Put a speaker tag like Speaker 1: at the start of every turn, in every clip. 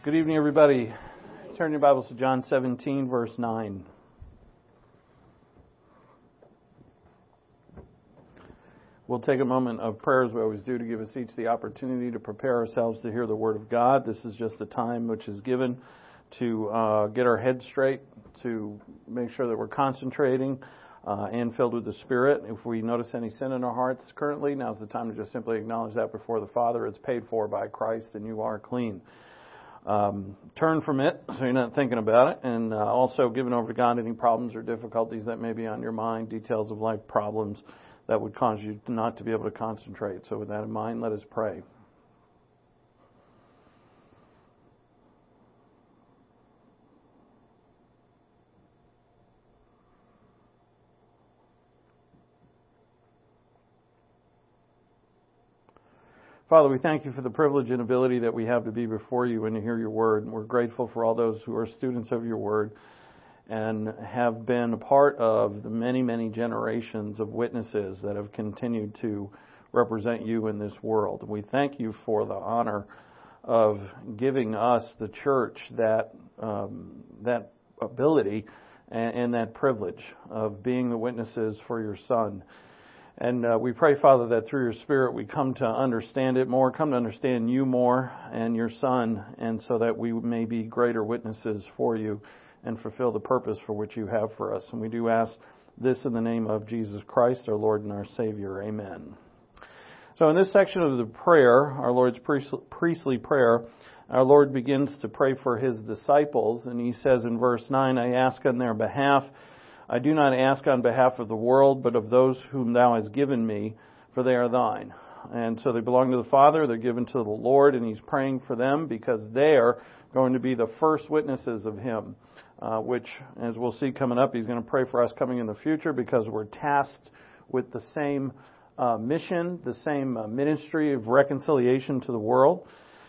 Speaker 1: Good evening, everybody. Turn your Bibles to John 17, verse 9. We'll take a moment of prayer, as we always do, to give us each the opportunity to prepare ourselves to hear the Word of God. This is just a time which is given to get our heads straight, to make sure that we're concentrating and filled with the Spirit. If we notice any sin in our hearts currently, now's the time to just simply acknowledge that before the Father. It's paid for by Christ, and you are clean. Turn from it so you're not thinking about it, and also giving over to God any problems or difficulties that may be on your mind, details of life problems that would cause you not to be able to concentrate. So with that in mind, let us pray. Father, we thank you for the privilege and ability that we have to be before you and to hear your word. And we're grateful for all those who are students of your word and have been a part of the many, many generations of witnesses that have continued to represent you in this world. We thank you for the honor of giving us, the church, that ability and that privilege of being the witnesses for your Son. And we pray, Father, that through your Spirit we come to understand it more, come to understand you more and your Son, and so that we may be greater witnesses for you and fulfill the purpose for which you have for us. And we do ask this in the name of Jesus Christ, our Lord and our Savior. Amen. So in this section of the prayer, our Lord's priestly prayer, our Lord begins to pray for his disciples, and he says in verse 9, I ask on their behalf. I do not ask on behalf of the world, but of those whom thou hast given me, for they are thine. And so they belong to the Father, they're given to the Lord, and he's praying for them because they're going to be the first witnesses of him, which, as we'll see coming up, he's going to pray for us coming in the future because we're tasked with the same mission, the same ministry of reconciliation to the world.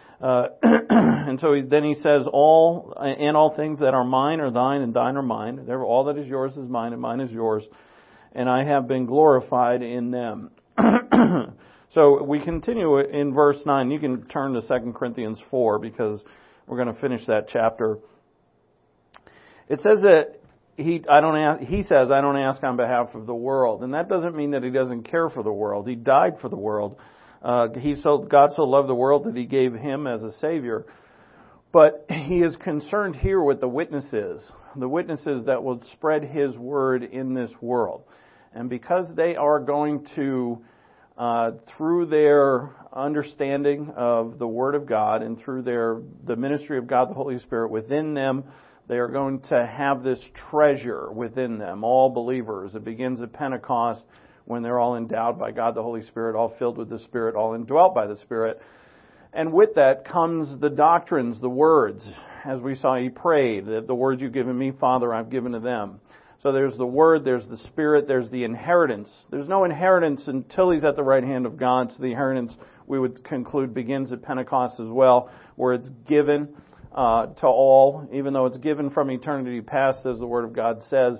Speaker 1: And so then he says, all things that are mine are thine, and thine are mine. All that is yours is mine, and mine is yours. And I have been glorified in them. So we continue in verse 9. You can turn to 2 Corinthians 4 because we're going to finish that chapter. It says that he says, I don't ask on behalf of the world. And that doesn't mean that he doesn't care for the world. He died for the world. God so loved the world that he gave him as a Savior. But he is concerned here with the witnesses that will spread his word in this world. And because they are going to, through their understanding of the Word of God and through the ministry of God, the Holy Spirit within them, they are going to have this treasure within them, all believers. It begins at Pentecost, when they're all endowed by God the Holy Spirit, all filled with the Spirit, all indwelt by the Spirit. And with that comes the doctrines, the words. As we saw, he prayed that the words you've given me, Father, I've given to them. So there's the Word, there's the Spirit, there's the inheritance. There's no inheritance until he's at the right hand of God. So the inheritance, we would conclude, begins at Pentecost as well, where it's given to all, even though it's given from eternity past, as the Word of God says.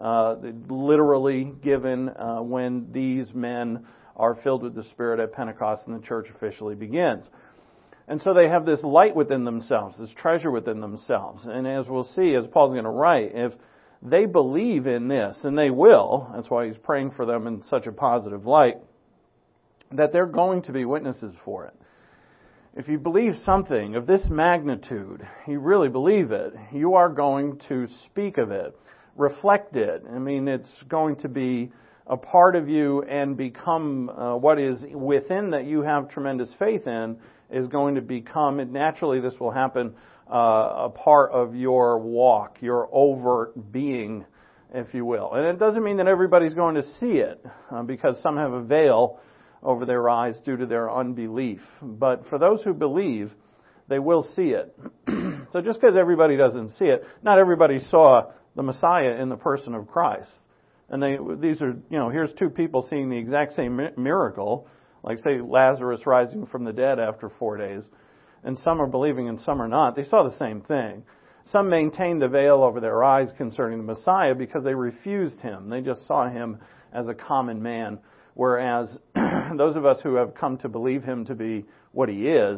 Speaker 1: Literally given when these men are filled with the Spirit at Pentecost and the church officially begins. And so they have this light within themselves, this treasure within themselves. And as we'll see, as Paul's going to write, if they believe in this, and they will, that's why he's praying for them in such a positive light, that they're going to be witnesses for it. If you believe something of this magnitude, you really believe it, you are going to speak of it. Reflect it. I mean, it's going to be a part of you and become what is within that you have tremendous faith in is going to become, and naturally this will happen, a part of your walk, your overt being, if you will. And it doesn't mean that everybody's going to see it because some have a veil over their eyes due to their unbelief. But for those who believe, they will see it. So just because everybody doesn't see it, not everybody saw the Messiah in the person of Christ. And these are, here's two people seeing the exact same miracle, like say Lazarus rising from the dead after 4 days. And some are believing and some are not. They saw the same thing. Some maintained the veil over their eyes concerning the Messiah because they refused him. They just saw him as a common man. Whereas those of us who have come to believe him to be what he is,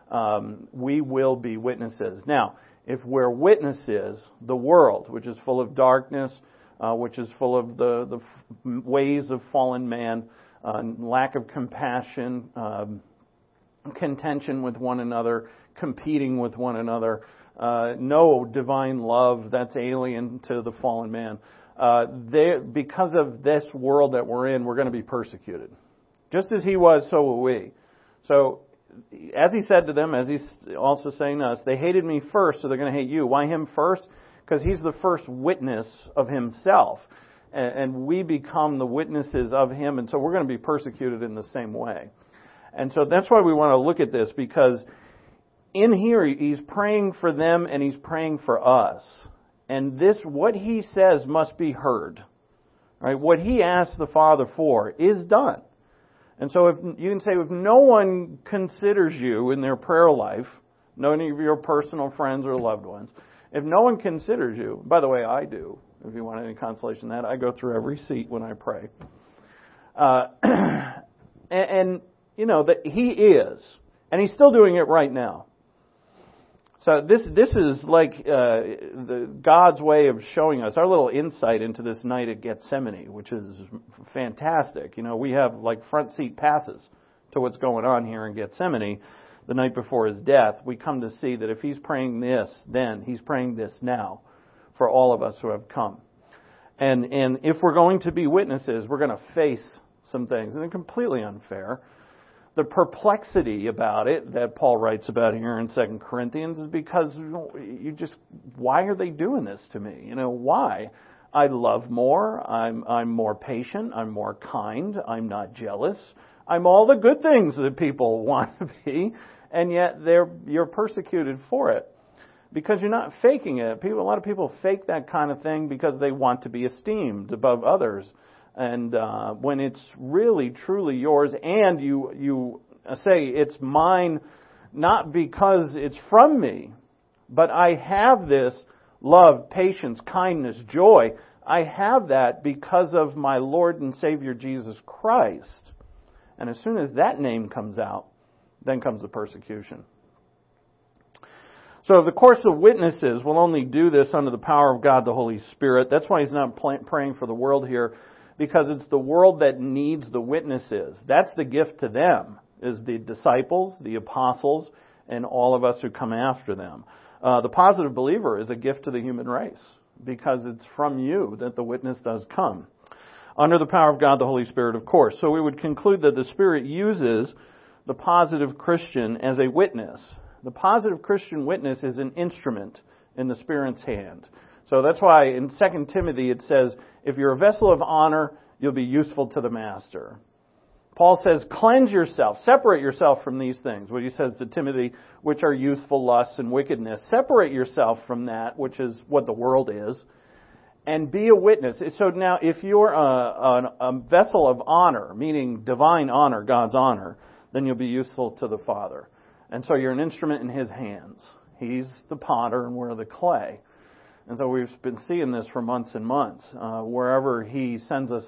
Speaker 1: we will be witnesses. Now, if we're witnesses, the world, which is full of darkness, which is full of the ways of fallen man, lack of compassion, contention with one another, competing with one another, no divine love that's alien to the fallen man. Because of this world that we're in, we're going to be persecuted. Just as he was, so will we. So, as he said to them, as he's also saying to us, they hated me first, so they're going to hate you. Why him first? Because he's the first witness of himself. And we become the witnesses of him, and so we're going to be persecuted in the same way. And so that's why we want to look at this, because in here he's praying for them and he's praying for us. And this, what he says, must be heard. Right? What he asks the Father for is done. And so if you can say, if no one considers you in their prayer life, no any of your personal friends or loved ones, if no one considers you, by the way, I do, if you want any consolation in that, I go through every seat when I pray. And you know, that he is. And he's still doing it right now. So this is like God's way of showing us our little insight into this night at Gethsemane, which is fantastic. You know, we have like front seat passes to what's going on here in Gethsemane the night before his death. We come to see that if he's praying this then, he's praying this now for all of us who have come. And if we're going to be witnesses, we're going to face some things. And they're completely unfair. The perplexity about it that Paul writes about here in 2 Corinthians is because why are they doing this to me? You know, why? I love more, I'm more patient, I'm more kind, I'm not jealous, I'm all the good things that people want to be, and yet you're persecuted for it. Because you're not faking it. A lot of people fake that kind of thing because they want to be esteemed above others. And when it's really, truly yours, and you say it's mine, not because it's from me, but I have this love, patience, kindness, joy. I have that because of my Lord and Savior Jesus Christ. And as soon as that name comes out, then comes the persecution. So the course of witnesses will only do this under the power of God, the Holy Spirit. That's why he's not praying for the world here, because it's the world that needs the witnesses. That's the gift to them, is the disciples, the apostles, and all of us who come after them. The positive believer is a gift to the human race, because it's from you that the witness does come. Under the power of God, the Holy Spirit, of course. So we would conclude that the Spirit uses the positive Christian as a witness. The positive Christian witness is an instrument in the Spirit's hand. So that's why in 2 Timothy it says, if you're a vessel of honor, you'll be useful to the master. Paul says, cleanse yourself, separate yourself from these things. What he says to Timothy, which are youthful lusts and wickedness. Separate yourself from that, which is what the world is, and be a witness. So now, if you're a vessel of honor, meaning divine honor, God's honor, then you'll be useful to the Father. And so you're an instrument in His hands. He's the potter and we're the clay. And so we've been seeing this for months and months. Wherever He sends us,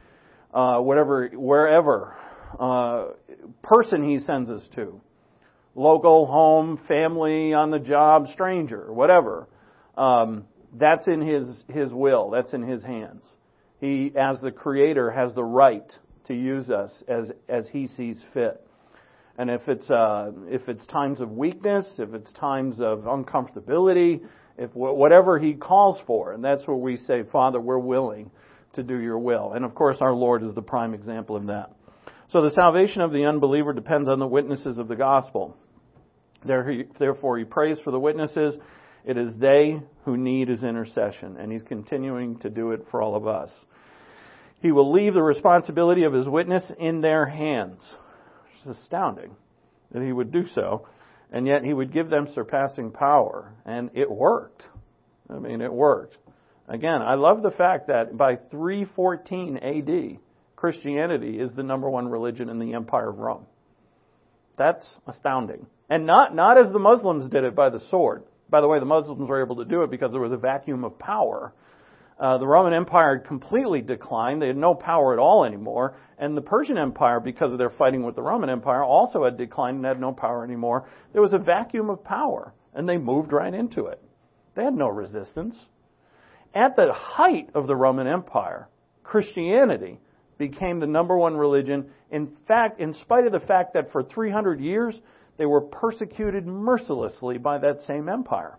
Speaker 1: wherever person He sends us to, local, home, family, on the job, stranger, whatever, that's in His will. That's in His hands. He, as the Creator, has the right to use us as He sees fit. And if it's times of weakness, if it's times of uncomfortability, if whatever He calls for, and that's where we say, Father, we're willing to do Your will. And of course, our Lord is the prime example of that. So the salvation of the unbeliever depends on the witnesses of the gospel. Therefore, He prays for the witnesses. It is they who need His intercession, and He's continuing to do it for all of us. He will leave the responsibility of His witness in their hands. It's astounding that He would do so, and yet He would give them surpassing power, and it worked. I mean, it worked. Again, I love the fact that by 314 AD, Christianity is the number one religion in the Empire of Rome. That's astounding. And not as the Muslims did it by the sword. By the way, the Muslims were able to do it because there was a vacuum of power. The Roman Empire had completely declined. They had no power at all anymore. And the Persian Empire, because of their fighting with the Roman Empire, also had declined and had no power anymore. There was a vacuum of power, and they moved right into it. They had no resistance. At the height of the Roman Empire, Christianity became the number one religion. In fact, in spite of the fact that for 300 years, they were persecuted mercilessly by that same empire.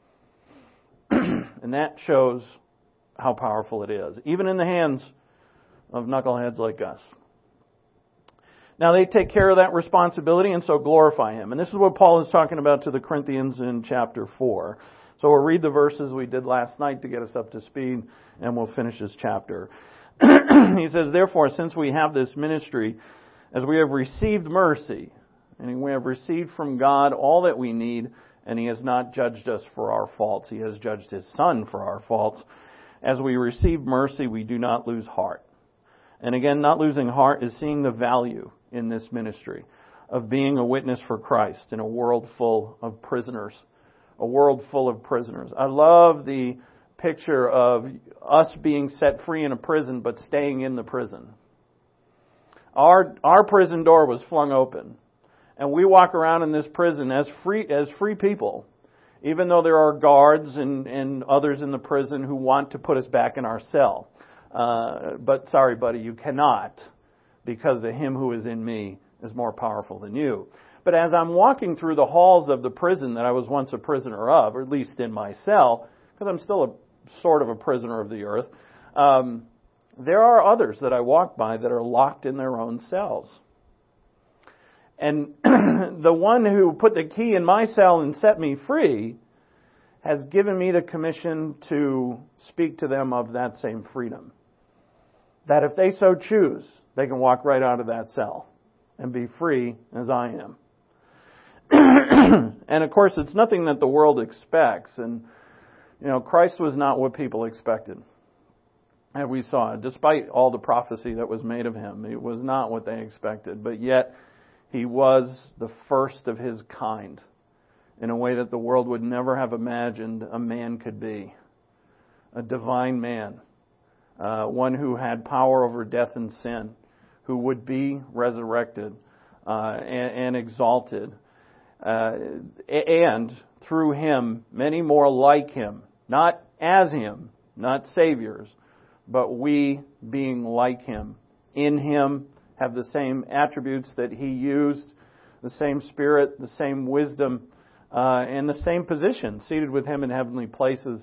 Speaker 1: And that shows how powerful it is, even in the hands of knuckleheads like us. Now they take care of that responsibility and so glorify Him. And this is what Paul is talking about to the Corinthians in chapter 4. So we'll read the verses we did last night to get us up to speed, and we'll finish this chapter. He says, therefore, since we have this ministry, as we have received mercy, and we have received from God all that we need, and He has not judged us for our faults. He has judged His Son for our faults. As we receive mercy, we do not lose heart. And again, not losing heart is seeing the value in this ministry of being a witness for Christ in a world full of prisoners. A world full of prisoners. I love the picture of us being set free in a prison, but staying in the prison. Our prison door was flung open, and we walk around in this prison as free people, even though there are guards and others in the prison who want to put us back in our cell. But sorry, buddy, you cannot, because the Him who is in me is more powerful than you. But as I'm walking through the halls of the prison that I was once a prisoner of, or at least in my cell, because I'm still a sort of a prisoner of the earth, there are others that I walk by that are locked in their own cells. And the one who put the key in my cell and set me free has given me the commission to speak to them of that same freedom. That if they so choose, they can walk right out of that cell and be free as I am. And of course, it's nothing that the world expects. And, Christ was not what people expected. And we saw it. Despite all the prophecy that was made of Him, it was not what they expected. But yet, He was the first of His kind in a way that the world would never have imagined a man could be. A divine man. One who had power over death and sin. Who would be resurrected and exalted. And through Him, many more like Him. Not as Him, not saviors, but we being like Him. In Him, have the same attributes that He used, the same Spirit, the same wisdom, and the same position, seated with Him in heavenly places.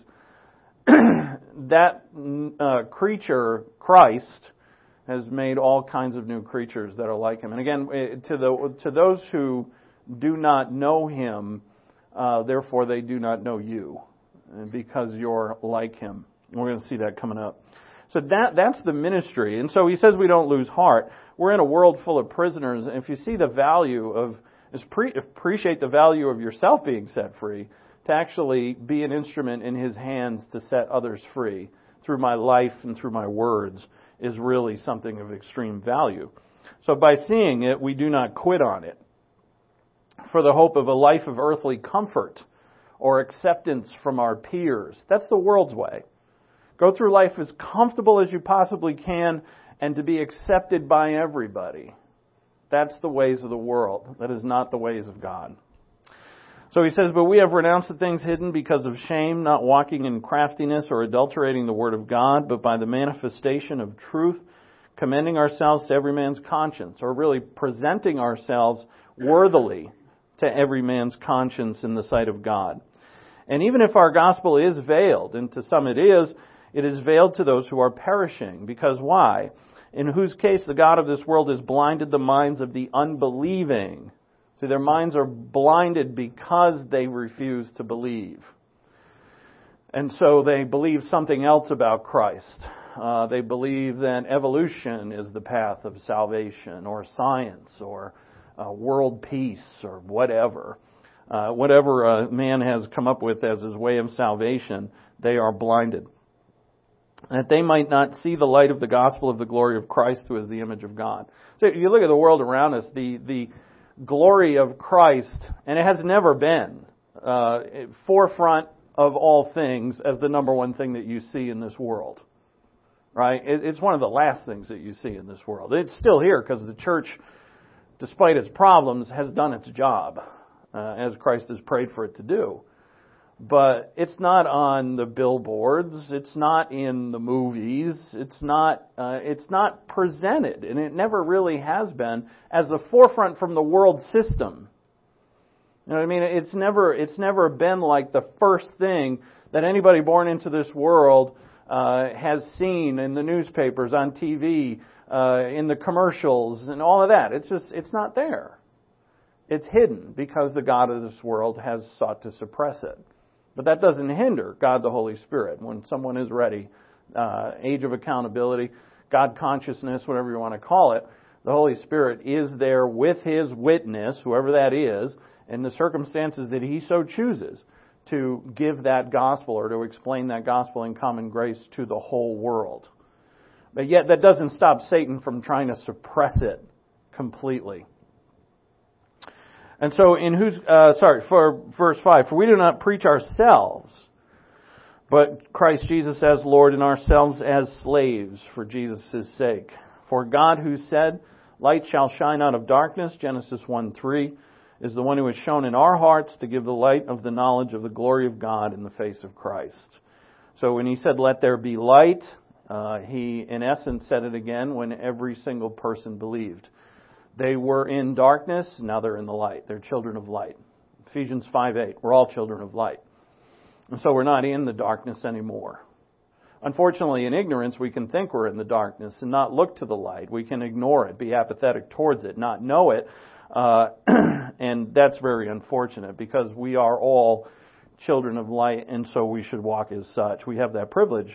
Speaker 1: That creature, Christ, has made all kinds of new creatures that are like Him. And again, to those who do not know Him, therefore they do not know you, because you're like Him. And we're going to see that coming up. So that's the ministry. And so he says we don't lose heart. We're in a world full of prisoners. And if you see the value of, appreciate the value of yourself being set free, to actually be an instrument in His hands to set others free through my life and through my words is really something of extreme value. So by seeing it, we do not quit on it for the hope of a life of earthly comfort or acceptance from our peers. That's the world's way. Go through life as comfortable as you possibly can and to be accepted by everybody. That's the ways of the world. That is not the ways of God. So he says, but we have renounced the things hidden because of shame, not walking in craftiness or adulterating the word of God, but by the manifestation of truth, commending ourselves to every man's conscience, or really presenting ourselves worthily to every man's conscience in the sight of God. And even if our gospel is veiled, and to some it is veiled to those who are perishing. Because why? In whose case the God of this world has blinded the minds of the unbelieving. See, their minds are blinded because they refuse to believe. And so they believe something else about Christ. They believe that evolution is the path of salvation, or science, or world peace, or whatever. Whatever a man has come up with as his way of salvation, they are blinded. That they might not see the light of the gospel of the glory of Christ, who is the image of God. So if you look at the world around us, the glory of Christ, and it has never been forefront of all things as the number one thing that you see in this world. Right? It's one of the last things that you see in this world. It's still here because the church, despite its problems, has done its job, as Christ has prayed for it to do. But it's not on the billboards. It's not in the movies. It's not presented, and it never really has been as the forefront from the world system. You know what I mean? It's never been like the first thing that anybody born into this world has seen in the newspapers, on TV, in the commercials, and all of that. It's not there. It's hidden because the God of this world has sought to suppress it. But that doesn't hinder God the Holy Spirit. When someone is ready, age of accountability, God consciousness, whatever you want to call it, the Holy Spirit is there with His witness, whoever that is, in the circumstances that He so chooses to give that gospel or to explain that gospel in common grace to the whole world. But yet that doesn't stop Satan from trying to suppress it completely. And so for verse 5, for we do not preach ourselves, but Christ Jesus as Lord, and ourselves as slaves for Jesus' sake. For God, who said, light shall shine out of darkness, Genesis 1:3, is the one who has shown in our hearts to give the light of the knowledge of the glory of God in the face of Christ. So when He said, let there be light, He in essence said it again when every single person believed. They were in darkness, now they're in the light. They're children of light. Ephesians 5:8, we're all children of light. And so we're not in the darkness anymore. Unfortunately, in ignorance, we can think we're in the darkness and not look to the light. We can ignore it, be apathetic towards it, not know it. And that's very unfortunate because we are all children of light, and so we should walk as such. We have that privilege.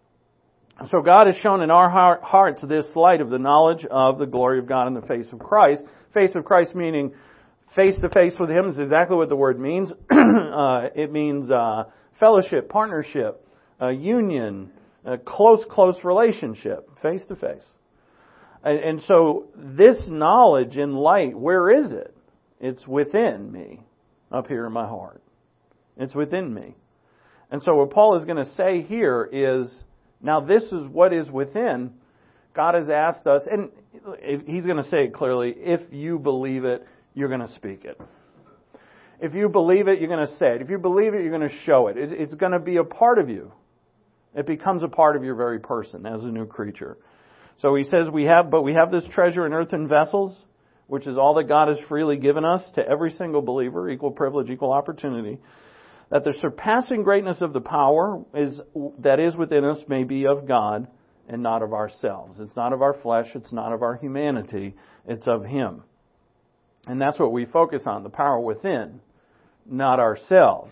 Speaker 1: So God has shown in our hearts this light of the knowledge of the glory of God in the face of Christ. Face of Christ meaning face to face with Him is exactly what the word means. It means fellowship, partnership, union, a close relationship, face to face. And so this knowledge in light, where is it? It's within me, up here in my heart. It's within me. And so what Paul is going to say here is, now this is what is within. God has asked us, and He's going to say it clearly, if you believe it, you're going to speak it. If you believe it, you're going to say it. If you believe it, you're going to show it. It's going to be a part of you. It becomes a part of your very person as a new creature. So he says we have this treasure in earthen vessels, which is all that God has freely given us to every single believer, equal privilege, equal opportunity, that the surpassing greatness of the power that is within us may be of God and not of ourselves. It's not of our flesh, it's not of our humanity, it's of Him. And that's what we focus on, the power within, not ourselves.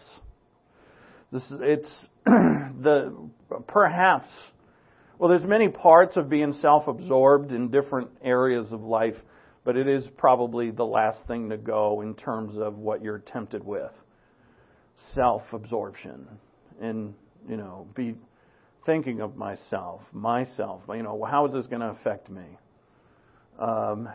Speaker 1: There's many parts of being self-absorbed in different areas of life, but it is probably the last thing to go in terms of what you're tempted with. Self-absorption. And, be thinking of myself, how is this going to affect me? And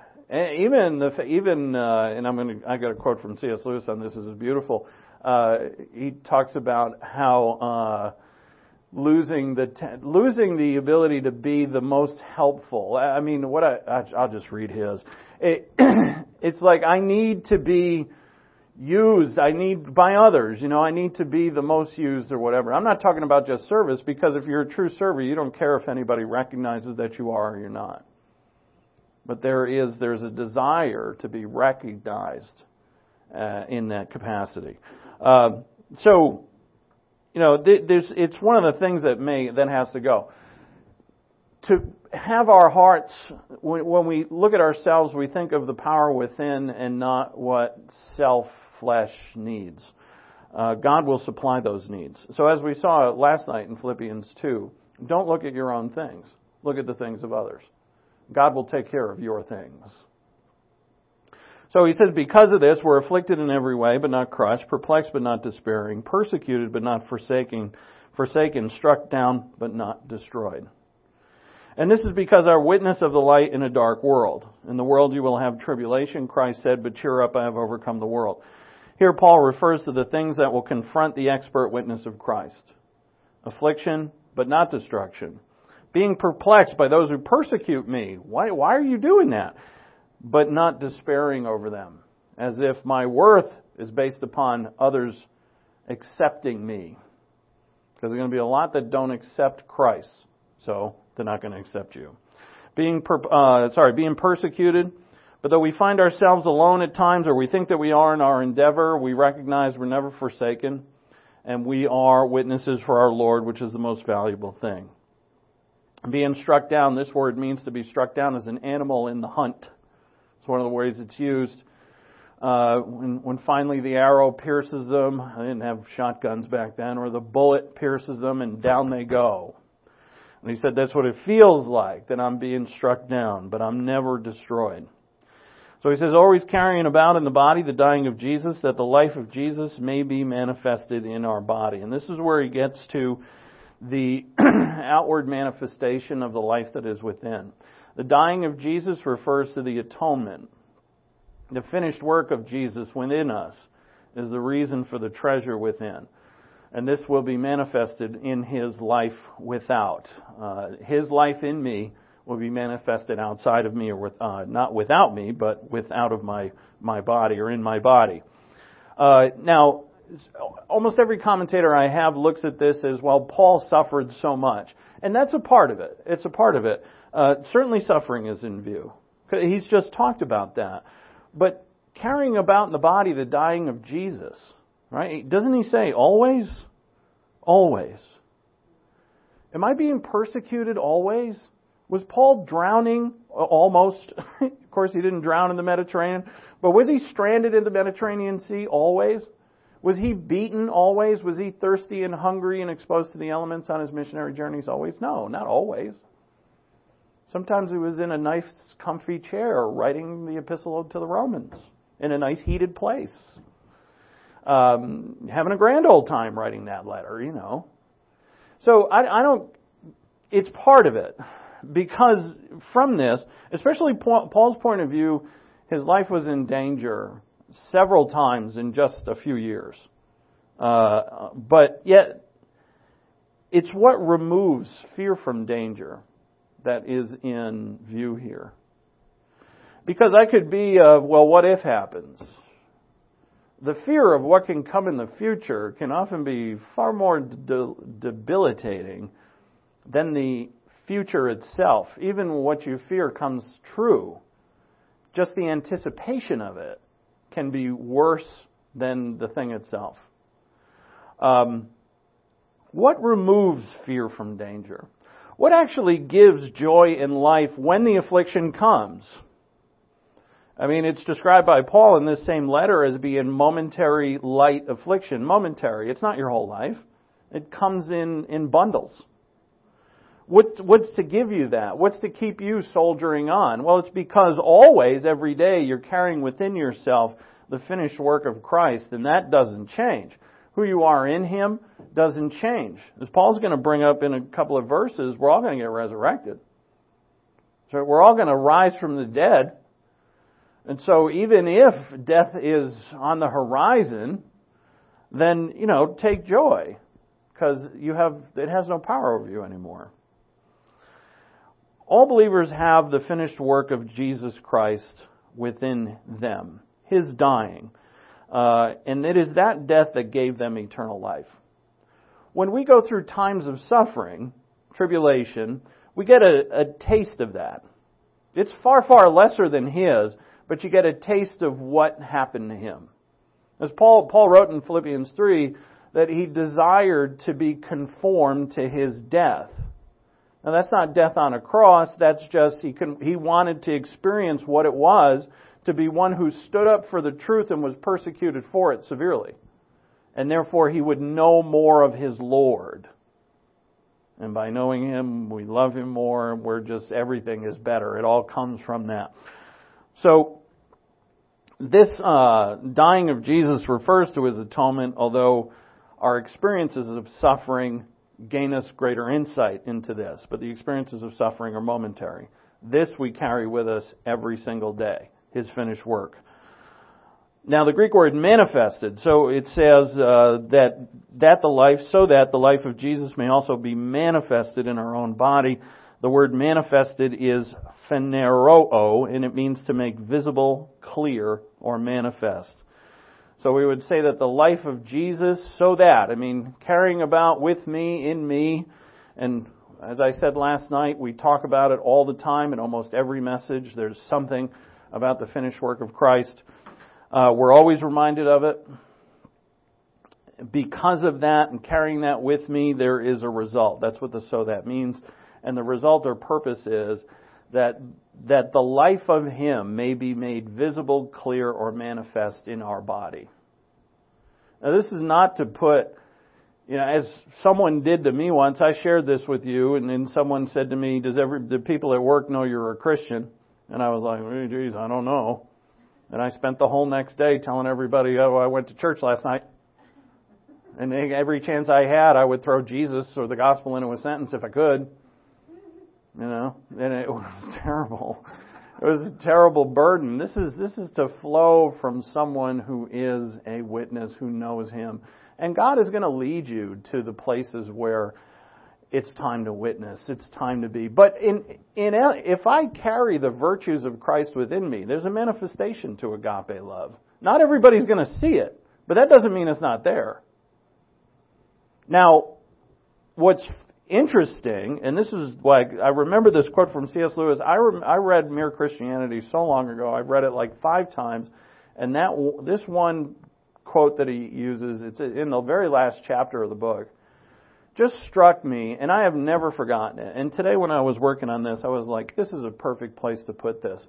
Speaker 1: I got a quote from C.S. Lewis on this. This is beautiful. He talks about how losing the ability to be the most helpful. I'll just read his. It's like I need to be used. By others. I need to be the most used or whatever. I'm not talking about just service, because if you're a true server, you don't care if anybody recognizes that you are or you're not. But there's a desire to be recognized in that capacity. It's one of the things that has to go. To have our hearts, when we look at ourselves, we think of the power within and not what self-flesh needs. God will supply those needs. So as we saw last night in Philippians 2, don't look at your own things. Look at the things of others. God will take care of your things. So he says, because of this, we're afflicted in every way, but not crushed, perplexed, but not despairing, persecuted, but not forsaken, struck down, but not destroyed. And this is because our witness of the light in a dark world. In the world you will have tribulation, Christ said, but cheer up, I have overcome the world. Here Paul refers to the things that will confront the expert witness of Christ. Affliction, but not destruction. Being perplexed by those who persecute me. Why are you doing that? But not despairing over them, as if my worth is based upon others accepting me. Because there's going to be a lot that don't accept Christ, so they're not going to accept you. Being persecuted, but though we find ourselves alone at times, or we think that we are in our endeavor, we recognize we're never forsaken, and we are witnesses for our Lord, which is the most valuable thing. Being struck down, this word means to be struck down as an animal in the hunt. It's one of the ways it's used. When finally the arrow pierces them, I didn't have shotguns back then, or the bullet pierces them and down they go. And he said that's what it feels like, that I'm being struck down, but I'm never destroyed. So he says, always carrying about in the body the dying of Jesus, that the life of Jesus may be manifested in our body. And this is where he gets to the outward manifestation of the life that is within. The dying of Jesus refers to the atonement. The finished work of Jesus within us is the reason for the treasure within. And this will be manifested in His life without. His life in me will be manifested outside of me, or not without me, but without of my body, or in my body. Now, almost every commentator I have looks at this as, well, Paul suffered so much. And that's a part of it. It's a part of it. Certainly suffering is in view. He's just talked about that. But carrying about in the body the dying of Jesus, right? Doesn't he say always? Always. Am I being persecuted always? Was Paul drowning almost? Of course, he didn't drown in the Mediterranean. But was he stranded in the Mediterranean Sea always? Was he beaten always? Was he thirsty and hungry and exposed to the elements on his missionary journeys always? No, not always. Sometimes he was in a nice, comfy chair writing the epistle to the Romans in a nice, heated place. Having a grand old time writing that letter, you know. So I don't... It's part of it. Because from this, especially Paul's point of view, his life was in danger several times in just a few years. But yet, it's what removes fear from danger that is in view here. Because I could be, well, what if happens? The fear of what can come in the future can often be far more debilitating than the future itself. Even when what you fear comes true, just the anticipation of it can be worse than the thing itself. What removes fear from danger? What actually gives joy in life when the affliction comes? I mean, it's described by Paul in this same letter as being momentary light affliction. Momentary. It's not your whole life. It comes in bundles. What's to give you that? What's to keep you soldiering on? Well, it's because always, every day, you're carrying within yourself the finished work of Christ, and that doesn't change. Who you are in Him doesn't change. As Paul's going to bring up in a couple of verses, we're all going to get resurrected. So we're all going to rise from the dead. And so even if death is on the horizon, then, take joy, because it has no power over you anymore. All believers have the finished work of Jesus Christ within them, His dying. And it is that death that gave them eternal life. When we go through times of suffering, tribulation, we get a taste of that. It's far, far lesser than His, but you get a taste of what happened to Him. As Paul wrote in Philippians 3, that he desired to be conformed to His death. Now that's not death on a cross, that's just he wanted to experience what it was to be one who stood up for the truth and was persecuted for it severely. And therefore he would know more of his Lord. And by knowing Him, we love Him more, everything is better. It all comes from that. So, this dying of Jesus refers to His atonement, although our experiences of suffering gain us greater insight into this. But the experiences of suffering are momentary. This we carry with us every single day, His finished work. Now the Greek word manifested, so it says that the life of Jesus may also be manifested in our own body. The word manifested is phaneroo, and it means to make visible, clear, or manifest. So we would say that the life of Jesus, carrying about with me, in me, and as I said last night, we talk about it all the time in almost every message. There's something about the finished work of Christ. We're always reminded of it. Because of that and carrying that with me, there is a result. That's what the so that means. And the result or purpose is that the life of Him may be made visible, clear, or manifest in our body. Now this is not to put, as someone did to me once, I shared this with you, and then someone said to me, do people at work know you're a Christian? And I was like, hey, geez, I don't know. And I spent the whole next day telling everybody, I went to church last night. And every chance I had, I would throw Jesus or the gospel into a sentence if I could. And it was terrible. It was a terrible burden. This is to flow from someone who is a witness, who knows Him. And God is going to lead you to the places where it's time to witness. It's time to be. But if I carry the virtues of Christ within me, there's a manifestation to agape love. Not everybody's going to see it, but that doesn't mean it's not there. Now, what's interesting, and this is why I remember this quote from C.S. Lewis. I read Mere Christianity so long ago. I've read it like 5 times, and this one quote that he uses, it's in the very last chapter of the book, just struck me, and I have never forgotten it. And today when I was working on this, I was like, this is a perfect place to put this.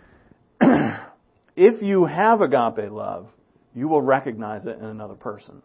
Speaker 1: If you have agape love, you will recognize it in another person.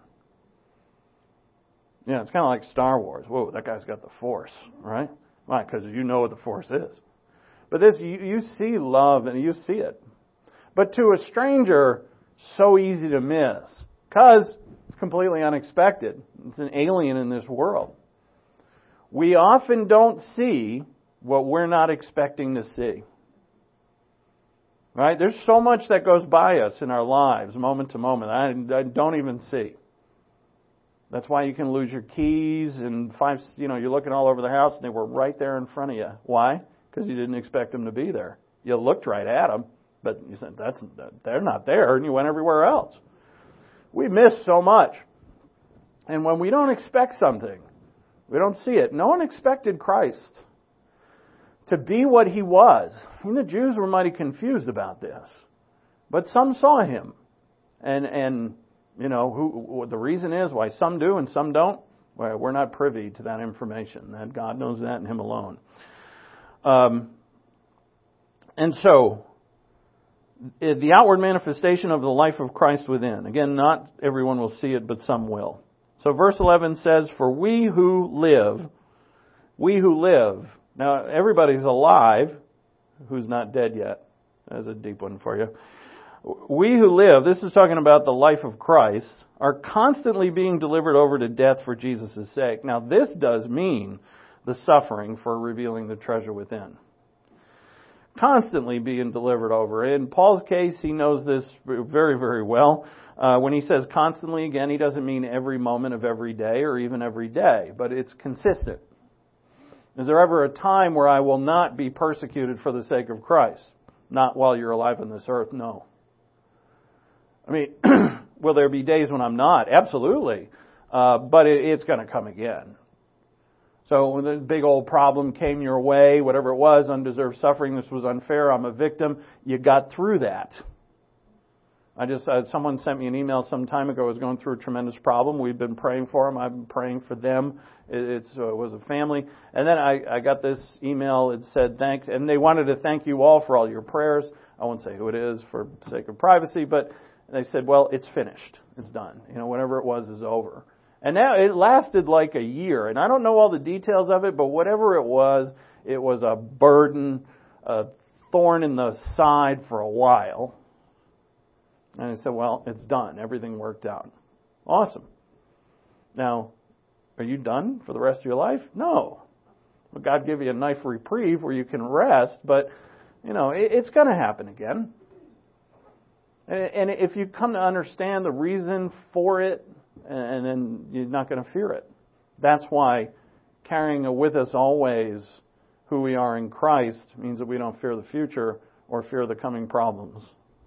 Speaker 1: It's kind of like Star Wars. Whoa, that guy's got the Force, right? Why? Because you know what the Force is. But this, you see love and you see it. But to a stranger, so easy to miss. Because it's completely unexpected. It's an alien in this world. We often don't see what we're not expecting to see. Right? There's so much that goes by us in our lives, moment to moment, I don't even see. That's why you can lose your keys and you're looking all over the house and they were right there in front of you. Why? Because you didn't expect them to be there. You looked right at them, but you said, they're not there, and you went everywhere else. We miss so much. And when we don't expect something, we don't see it. No one expected Christ to be what He was. The Jews were mighty confused about this. But some saw Him. And the reason is why some do and some don't. Well, we're not privy to that information. That God knows that and Him alone. And so, the outward manifestation of the life of Christ within. Again, not everyone will see it, but some will. So verse 11 says, for we who live. Now, everybody's alive who's not dead yet. That's a deep one for you. We who live, this is talking about the life of Christ, are constantly being delivered over to death for Jesus' sake. Now, this does mean the suffering for revealing the treasure within. Constantly being delivered over. In Paul's case, he knows this very, very well. When he says constantly, again, he doesn't mean every moment of every day or even every day, but it's consistent. Is there ever a time where I will not be persecuted for the sake of Christ? Not while you're alive on this earth, no. Will there be days when I'm not? Absolutely. But it's going to come again. So when the big old problem came your way, whatever it was, undeserved suffering, this was unfair, I'm a victim, you got through that. Someone sent me an email some time ago. I was going through a tremendous problem. We've been praying for them. I've been praying for them. It was a family. And then I got this email. It said, thanks. And they wanted to thank you all for all your prayers. I won't say who it is for sake of privacy, but they said, well, it's finished. It's done. Whatever it was is over. And now it lasted like a year. And I don't know all the details of it, but whatever it was a burden, a thorn in the side for a while. And I said, well, it's done. Everything worked out. Awesome. Now, are you done for the rest of your life? No. Well, God give you a nice reprieve where you can rest, but, it's going to happen again. And if you come to understand the reason for it, and then you're not going to fear it. That's why carrying with us always who we are in Christ means that we don't fear the future or fear the coming problems.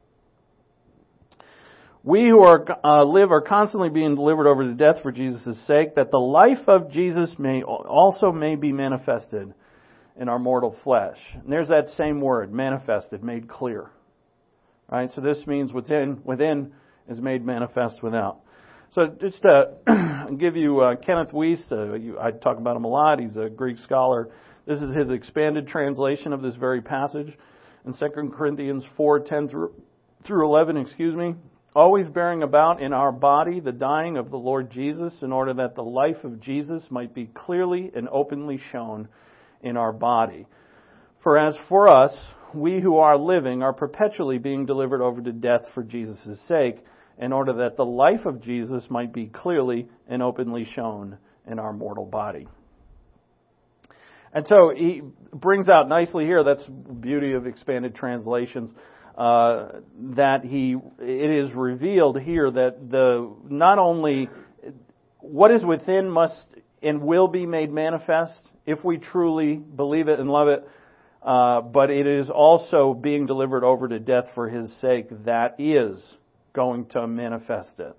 Speaker 1: We who live are constantly being delivered over to death for Jesus' sake, that the life of Jesus may be manifested in our mortal flesh. And there's that same word, manifested, made clear. Right? So this means within is made manifest without. So just to give you Kenneth Wuest, I talk about him a lot. He's a Greek scholar. This is his expanded translation of this very passage in 2 Corinthians 4:10 through 11. Always bearing about in our body the dying of the Lord Jesus, in order that the life of Jesus might be clearly and openly shown in our body. For as for us, we who are living are perpetually being delivered over to death for Jesus' sake, in order that the life of Jesus might be clearly and openly shown in our mortal body. And so he brings out nicely here, that's the beauty of expanded translations, that it is revealed here that not only what is within must and will be made manifest if we truly believe it and love it, but it is also being delivered over to death for His sake that is going to manifest it.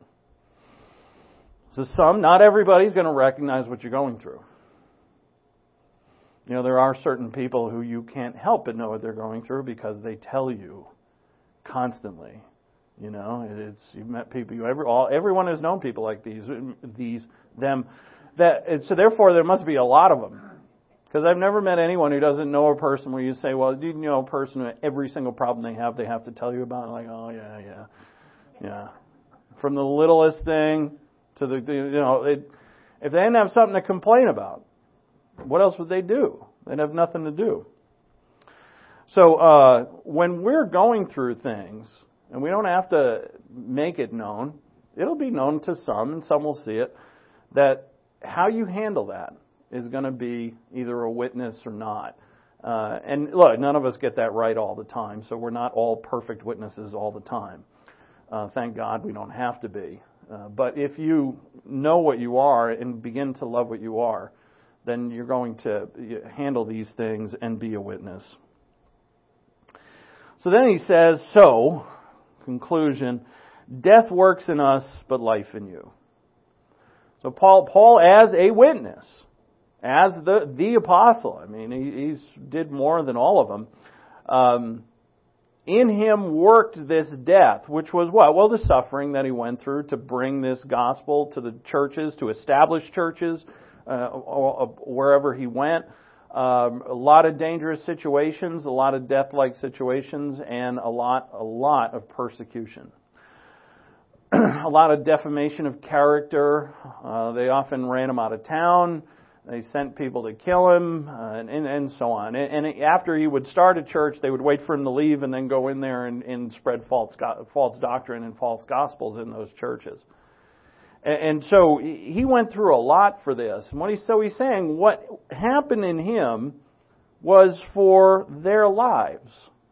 Speaker 1: So not everybody's going to recognize what you're going through. You know, there are certain people who you can't help but know what they're going through because they tell you constantly. You know, you've met people. Everyone has known people like them. So therefore, there must be a lot of them. Because I've never met anyone who doesn't know a person where you say, well, do you know a person who every single problem they have to tell you about? Like, oh yeah. From the littlest thing to if they didn't have something to complain about, what else would they do? They'd have nothing to do. So when we're going through things, and we don't have to make it known, it'll be known to some, and some will see it, that how you handle that is going to be either a witness or not. And look, none of us get that right all the time, so we're not all perfect witnesses all the time. Thank God we don't have to be. But if you know what you are and begin to love what you are, then you're going to handle these things and be a witness. So then he says, conclusion, death works in us, but life in you. So Paul as a witness, as the apostle, I mean, he did more than all of them, in him worked this death, which was what? Well, the suffering that he went through to bring this gospel to the churches, to establish churches, wherever he went. A lot of dangerous situations, a lot of death-like situations, and a lot of persecution. A lot of defamation of character. They often ran him out of town. They sent people to kill him, and so on. And after he would start a church, they would wait for him to leave and then go in there and spread false doctrine and false gospels in those churches. And so he went through a lot for this. And he's saying what happened in him was for their lives.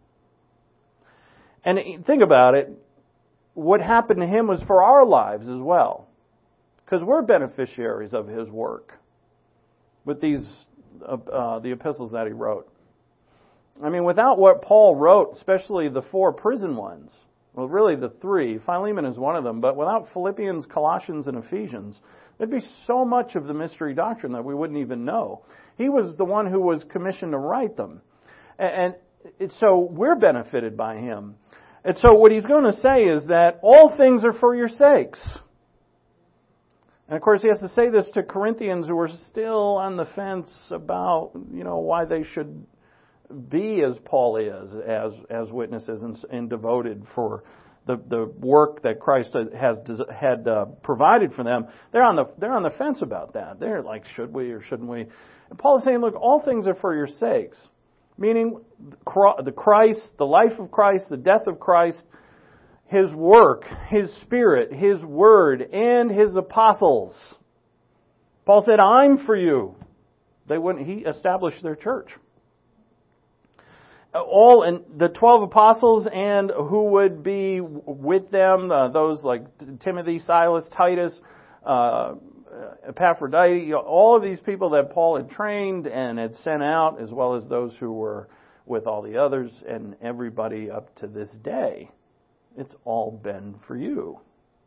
Speaker 1: And think about it. What happened to him was for our lives as well. Because we're beneficiaries of his work with these the epistles that he wrote. I mean, without what Paul wrote, especially the 4 prison ones, well, really the 3, Philemon is one of them, but without Philippians, Colossians, and Ephesians, there'd be so much of the mystery doctrine that we wouldn't even know. He was the one who was commissioned to write them. And so we're benefited by him. And so what he's going to say is that all things are for your sakes. And of course he has to say this to Corinthians who are still on the fence about, why they should be as Paul is, as witnesses and devoted for the work that Christ had provided for them. They're on the fence about that. They're like, should we or shouldn't we? And Paul is saying, look, all things are for your sakes. Meaning the Christ, the life of Christ, the death of Christ, His work, His Spirit, His Word, and His apostles. Paul said, I'm for you. He established their church. all and the 12 apostles and who would be with them, those like Timothy, Silas, Titus, Epaphroditus, all of these people that Paul had trained and had sent out, as well as those who were with all the others, and everybody up to this day. It's all been for you.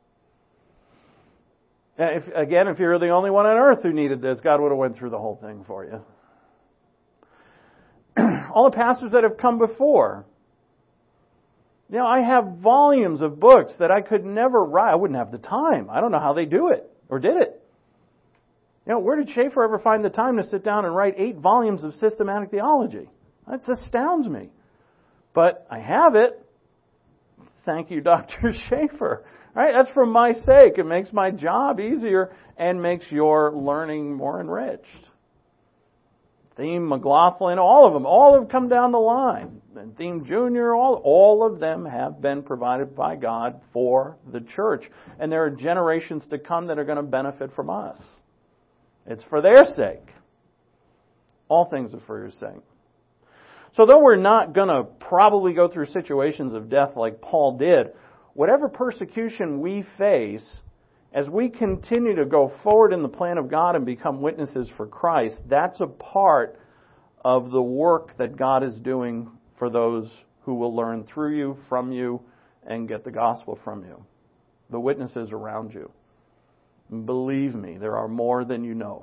Speaker 1: If you're the only one on earth who needed this, God would have went through the whole thing for you. All the pastors that have come before. I have volumes of books that I could never write. I wouldn't have the time. I don't know how they do it or did it. Where did Schaeffer ever find the time to sit down and write 8 volumes of systematic theology? That astounds me. But I have it. Thank you, Dr. Schaeffer. Right? That's for my sake. It makes my job easier and makes your learning more enriched. Theme, McLaughlin, all have come down the line. And Theme Jr., all of them have been provided by God for the church. And there are generations to come that are going to benefit from us. It's for their sake. All things are for your sake. So though we're not going to probably go through situations of death like Paul did, whatever persecution we face, as we continue to go forward in the plan of God and become witnesses for Christ, that's a part of the work that God is doing for those who will learn through you, from you, and get the gospel from you. The witnesses around you. Believe me, there are more than you know.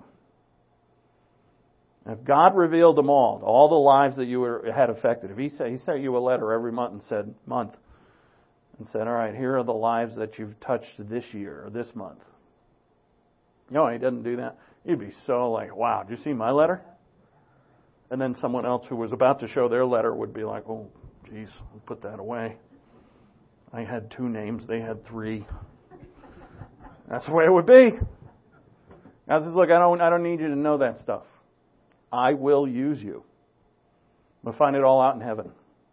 Speaker 1: If God revealed them all the lives that you had affected, if He sent you a letter every month and said, all right, here are the lives that you've touched this year or this month. He doesn't do that. You'd be so like, wow, did you see my letter? And then someone else who was about to show their letter would be like, oh, geez, I'll put that away. I had 2 names, they had 3. That's the way it would be. God says, look, I don't need you to know that stuff. I will use you. We'll find it all out in heaven.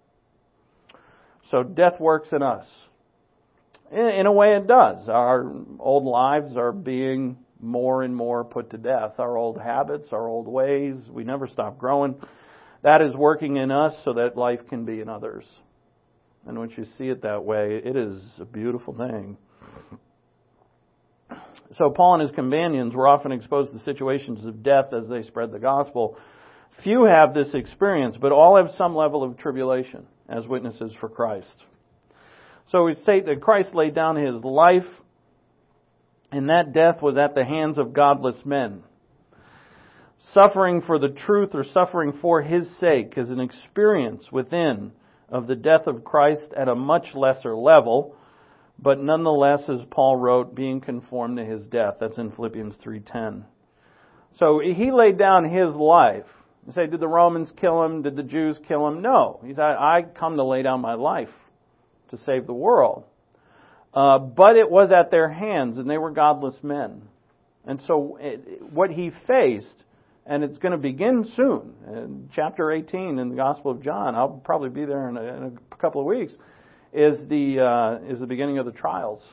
Speaker 1: So death works in us. In a way it does. Our old lives are being more and more put to death. Our old habits, our old ways, we never stop growing. That is working in us so that life can be in others. And once you see it that way, it is a beautiful thing. So Paul and his companions were often exposed to situations of death as they spread the gospel. Few have this experience, but all have some level of tribulation as witnesses for Christ. So we state that Christ laid down His life, and that death was at the hands of godless men. Suffering for the truth or suffering for His sake is an experience within of the death of Christ at a much lesser level, but nonetheless, as Paul wrote, being conformed to His death. That's in Philippians 3:10. So He laid down His life. You say, did the Romans kill Him? Did the Jews kill Him? No. He said, I come to lay down my life to save the world. But it was at their hands, and they were godless men. And so what He faced, and it's going to begin soon, in chapter 18 in the Gospel of John, I'll probably be there in a couple of weeks, is the beginning of the trials.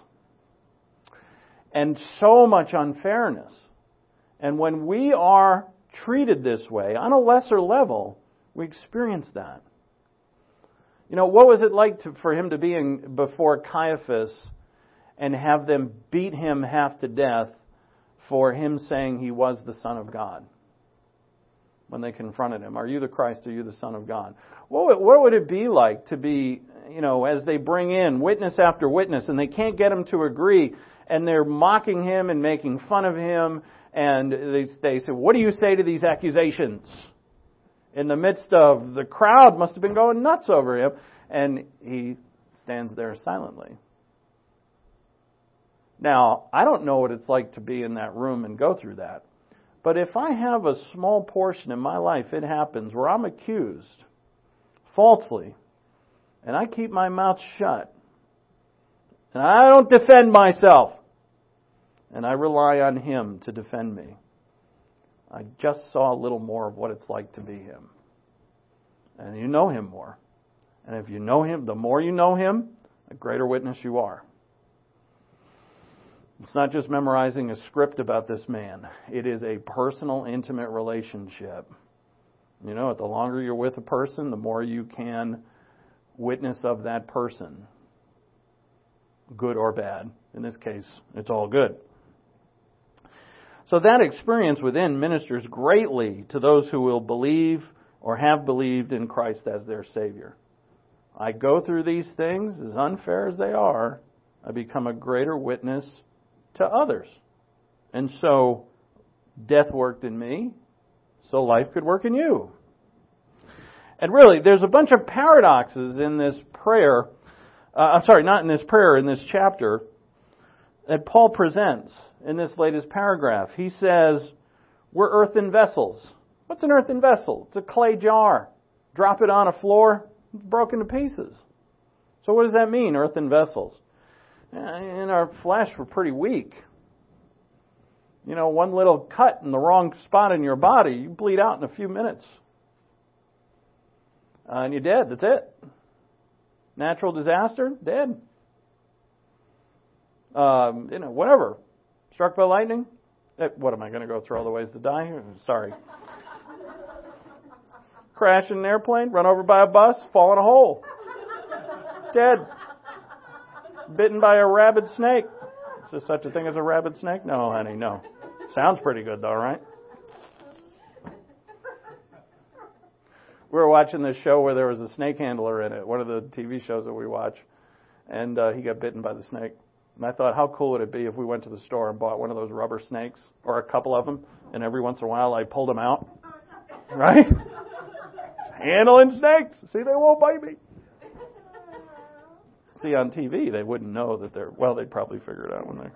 Speaker 1: And so much unfairness. And when we are treated this way, on a lesser level, we experience that. What was it like for Him to be before Caiaphas and have them beat Him half to death for Him saying He was the Son of God? When they confronted Him, are you the Christ? Are you the Son of God? What would it be like to be, as they bring in witness after witness and they can't get Him to agree and they're mocking Him and making fun of Him and they say, what do you say to these accusations? In the midst of the crowd must have been going nuts over Him, and He stands there silently. Now, I don't know what it's like to be in that room and go through that. But if I have a small portion in my life, it happens, where I'm accused falsely, and I keep my mouth shut, and I don't defend myself, and I rely on Him to defend me, I just saw a little more of what it's like to be Him. And you know Him more. And if you know Him, the more you know Him, the greater witness you are. It's not just memorizing a script about this man. It is a personal, intimate relationship The longer you're with a person, the more you can witness of that person, good or bad. In this case, it's all good. So that experience within ministers greatly to those who will believe or have believed in Christ as their Savior. I go through these things, as unfair as they are, I become a greater witness to others. And so, death worked in me, so life could work in you. And really, there's a bunch of paradoxes in this prayer, in this chapter, that Paul presents in this latest paragraph. He says, we're earthen vessels. What's an earthen vessel? It's a clay jar. Drop it on a floor, it's broken to pieces. So what does that mean, earthen vessels? In our flesh, we're pretty weak. One little cut in the wrong spot in your body, you bleed out in a few minutes. And you're dead. That's it. Natural disaster, dead. Whatever. Struck by lightning? What am I going to go through all the ways to die? Sorry. Crash in an airplane, run over by a bus, fall in a hole. Dead. Bitten by a rabid snake. Is there such a thing as a rabid snake? No, honey, no. Sounds pretty good though, right? We were watching this show where there was a snake handler in it, one of the TV shows that we watch, and he got bitten by the snake. And I thought, how cool would it be if we went to the store and bought one of those rubber snakes, or a couple of them, and every once in a while I pulled them out, right? Handling snakes. See, they won't bite me. See, on TV, they wouldn't know that they'd probably figure it out when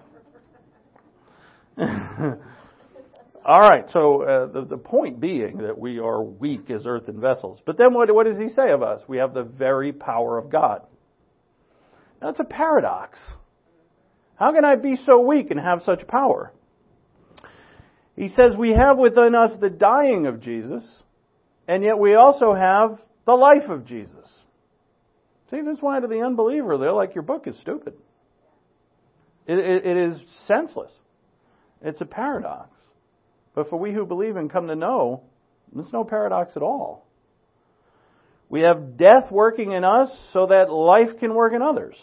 Speaker 1: they're... All right, so the point being that we are weak as earthen vessels. But then what does he say of us? We have the very power of God. Now, it's a paradox. How can I be so weak and have such power? He says we have within us the dying of Jesus, and yet we also have the life of Jesus. See, that's why to the unbeliever, they're like, your book is stupid. It is senseless. It's a paradox. But for we who believe and come to know, there's no paradox at all. We have death working in us so that life can work in others.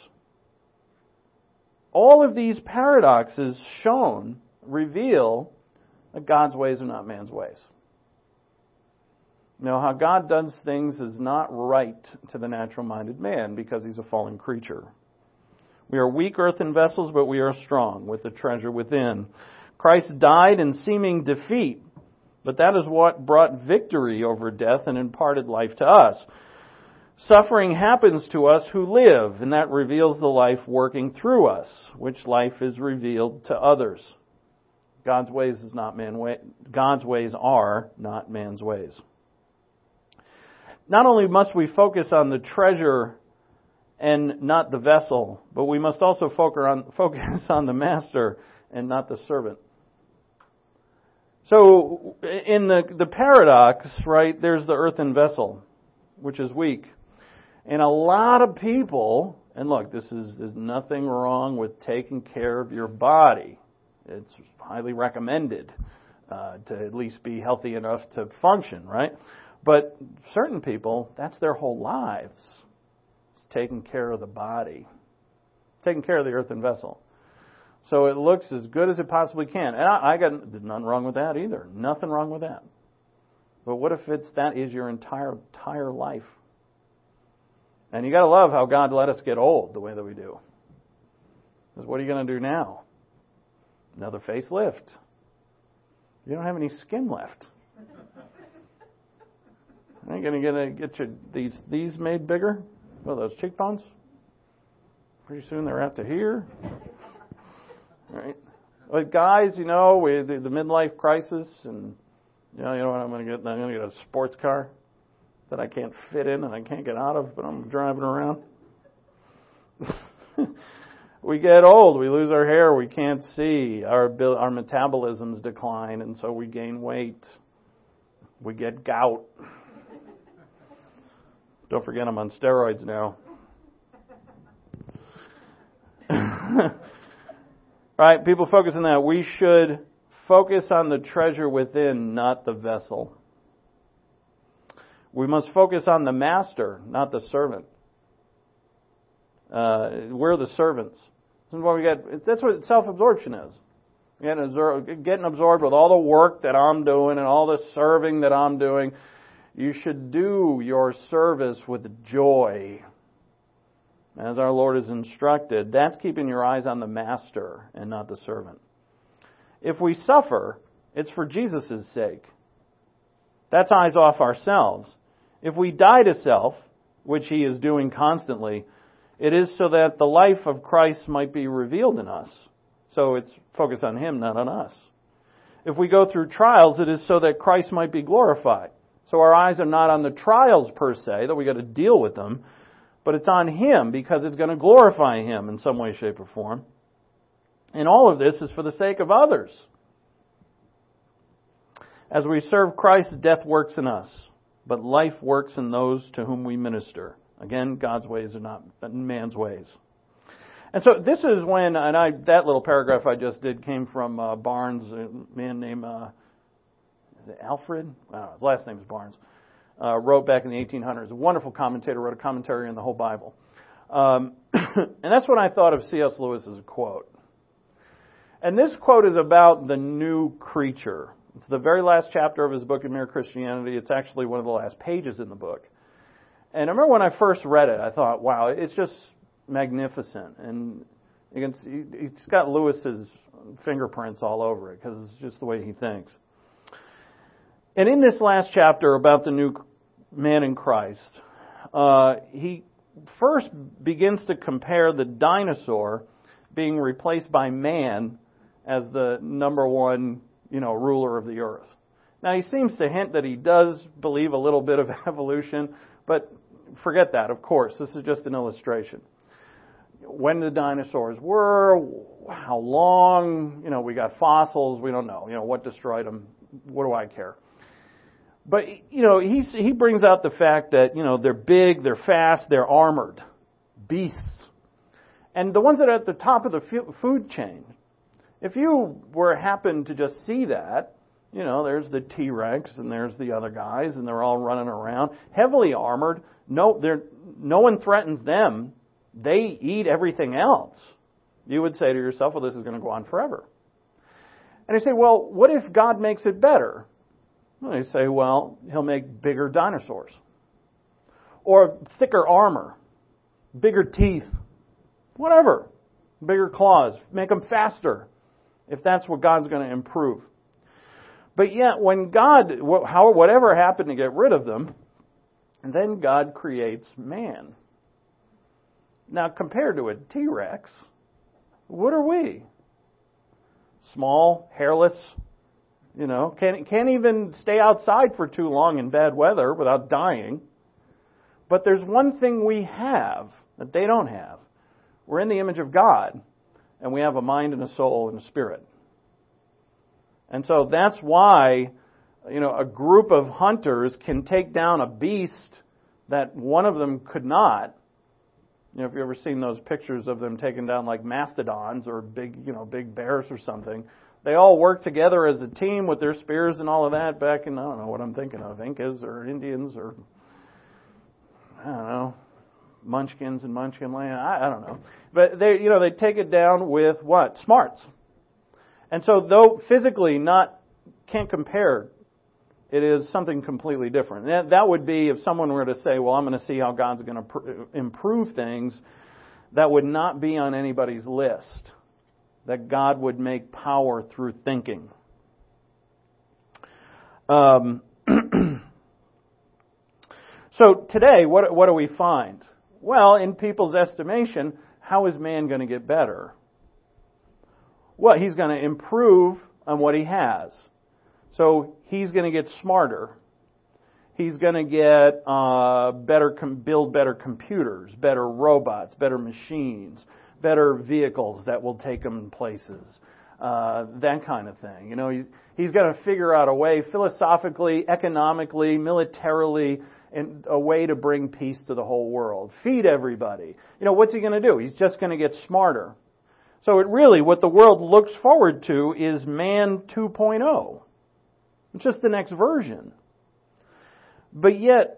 Speaker 1: All of these paradoxes reveal that God's ways are not man's ways. Now, how God does things is not right to the natural-minded man because he's a fallen creature. We are weak earthen vessels, but we are strong with the treasure within. Christ died in seeming defeat, but that is what brought victory over death and imparted life to us. Suffering happens to us who live, and that reveals the life working through us, which life is revealed to others. God's ways are not man's ways. Not only must we focus on the treasure and not the vessel, but we must also focus on the master and not the servant. So, in the paradox, right, there's the earthen vessel, which is weak. And a lot of people, and look, there's nothing wrong with taking care of your body. It's highly recommended to at least be healthy enough to function, right? But certain people, that's their whole lives. It's taking care of the body. Taking care of the earthen vessel. So it looks as good as it possibly can. And there's nothing wrong with that either. Nothing wrong with that. But what if that is your entire life? And you got to love how God let us get old the way that we do. Because what are you going to do now? Another facelift. You don't have any skin left. Are you going to get these made bigger? Well, those cheekbones? Pretty soon they're out to here. Right? Like guys, the midlife crisis, and you know what I'm going to get? I'm going to get a sports car that I can't fit in and I can't get out of, but I'm driving around. We get old, we lose our hair, we can't see, our metabolisms decline, and so we gain weight. We get gout. Don't forget I'm on steroids now. Right, people focus on that. We should focus on the treasure within, not the vessel. We must focus on the master, not the servant. We're the servants. That's what self-absorption is. Getting absorbed with all the work that I'm doing and all the serving that I'm doing. You should do your service with joy, as our Lord has instructed. That's keeping your eyes on the master and not the servant. If we suffer, it's for Jesus' sake. That's eyes off ourselves. If we die to self, which He is doing constantly, it is so that the life of Christ might be revealed in us. So it's focused on Him, not on us. If we go through trials, it is so that Christ might be glorified. So our eyes are not on the trials per se, that we got to deal with them, but it's on Him because it's going to glorify Him in some way, shape, or form. And all of this is for the sake of others. As we serve Christ, death works in us, but life works in those to whom we minister. Again, God's ways are not man's ways. And so this is when, that little paragraph I just did came from Barnes, a man named is it Alfred? His last name is Barnes. Wrote back in the 1800s. A wonderful commentator, wrote a commentary on the whole Bible. And that's when I thought of C.S. Lewis's quote. And this quote is about the new creature. It's the very last chapter of his book, Mere Christianity. It's actually one of the last pages in the book. And I remember when I first read it, I thought, wow, it's just magnificent. And you can see it's got Lewis's fingerprints all over it because it's just the way he thinks. And in this last chapter about the new man in Christ, he first begins to compare the dinosaur being replaced by man as the number one, ruler of the earth. Now, he seems to hint that he does believe a little bit of evolution, but forget that, of course. This is just an illustration. When the dinosaurs were, how long, we got fossils, we don't know, what destroyed them, what do I care? But, he brings out the fact that, they're big, they're fast, they're armored beasts. And the ones that are at the top of the food chain, if you happened to just see that, there's the T-Rex and there's the other guys and they're all running around, heavily armored. No one threatens them. They eat everything else. You would say to yourself, well, this is going to go on forever. And you say, well, what if God makes it better? Well, you say, well, He'll make bigger dinosaurs. Or thicker armor, bigger teeth, whatever, bigger claws, make them faster, if that's what God's going to improve. But yet, when God, whatever happened to get rid of them, then God creates man. Now, compared to a T-Rex, what are we? Small, hairless, can't even stay outside for too long in bad weather without dying. But there's one thing we have that they don't have. We're in the image of God, and we have a mind and a soul and a spirit. And so that's why, a group of hunters can take down a beast that one of them could not. If you've ever seen those pictures of them taking down like mastodons or big bears or something, they all work together as a team with their spears and all of that back in, I don't know what I'm thinking of, Incas or Indians or, I don't know, Munchkins and Munchkin Land, I don't know. But they take it down with what? Smarts. And so though physically can't compare, it is something completely different. That would be if someone were to say, well, I'm going to see how God's going to improve things, that would not be on anybody's list. That God would make power through thinking. So today, what do we find? Well, in people's estimation, how is man going to get better? Well, he's going to improve on what he has. So he's going to get smarter. He's going to get build better computers, better robots, better machines, better vehicles that will take him places, that kind of thing. He's got to figure out a way, philosophically, economically, militarily, and a way to bring peace to the whole world. Feed everybody. What's he going to do? He's just going to get smarter. So what the world looks forward to is man 2.0. It's just the next version. But yet,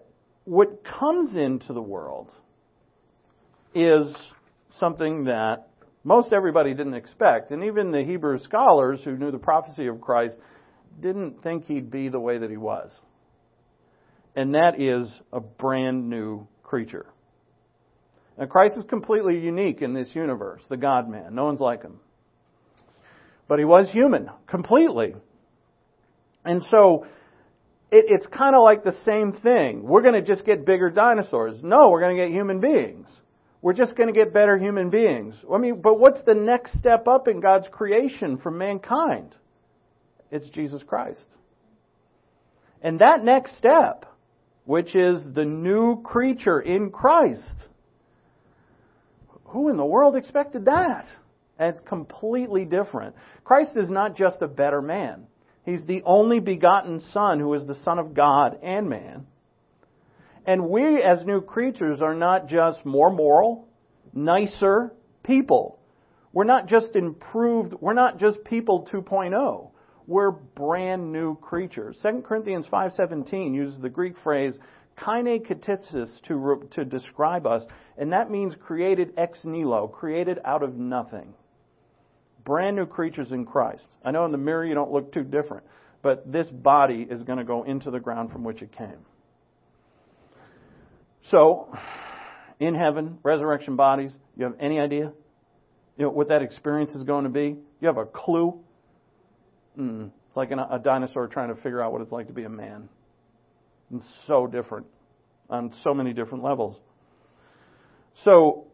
Speaker 1: what comes into the world is something that most everybody didn't expect. And even the Hebrew scholars who knew the prophecy of Christ didn't think he'd be the way that he was. And that is a brand new creature. Now, Christ is completely unique in this universe, the God-man. No one's like him. But he was human, completely. And so, it's kind of like the same thing. We're going to just get bigger dinosaurs. No, we're going to get human beings. We're just going to get better human beings. I mean, but what's the next step up in God's creation for mankind? It's Jesus Christ. And that next step, which is the new creature in Christ, who in the world expected that? And it's completely different. Christ is not just a better man. He's the only begotten Son who is the Son of God and man. And we as new creatures are not just more moral, nicer people. We're not just improved, we're not just people 2.0. We're brand new creatures. 2 Corinthians 5:17 uses the Greek phrase kaine katisis to describe us, and that means created ex nihilo, created out of nothing. Brand new creatures in Christ. I know in the mirror you don't look too different, but this body is going to go into the ground from which it came. So, in heaven, resurrection bodies, you have any idea? You know what that experience is going to be? You have a clue? It's like a dinosaur trying to figure out what it's like to be a man. It's so different on so many different levels. So,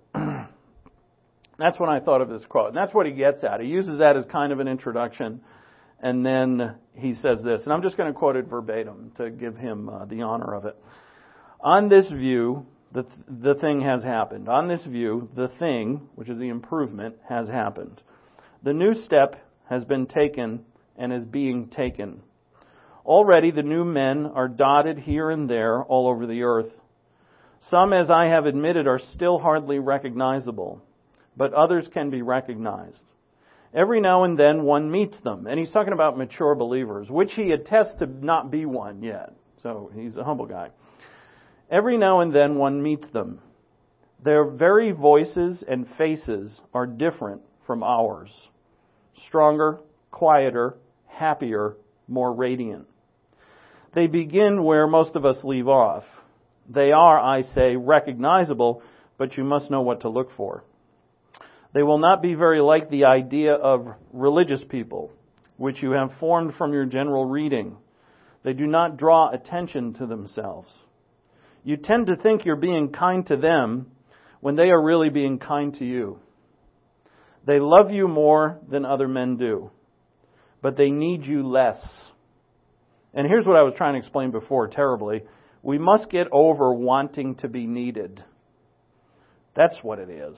Speaker 1: that's when I thought of this quote. And that's what he gets at. He uses that as kind of an introduction. And then he says this. And I'm just going to quote it verbatim to give him the honor of it. On this view, the thing has happened. On this view, the thing, which is the improvement, has happened. The new step has been taken and is being taken. Already the new men are dotted here and there all over the earth. Some, as I have admitted, are still hardly recognizable, but others can be recognized. Every now and then one meets them. And he's talking about mature believers, which he attests to not be one yet. So he's a humble guy. Every now and then one meets them. Their very voices and faces are different from ours. Stronger, quieter, happier, more radiant. They begin where most of us leave off. They are, I say, recognizable, but you must know what to look for. They will not be very like the idea of religious people, which you have formed from your general reading. They do not draw attention to themselves. You tend to think you're being kind to them when they are really being kind to you. They love you more than other men do, but they need you less. And here's what I was trying to explain before terribly. We must get over wanting to be needed. That's what it is.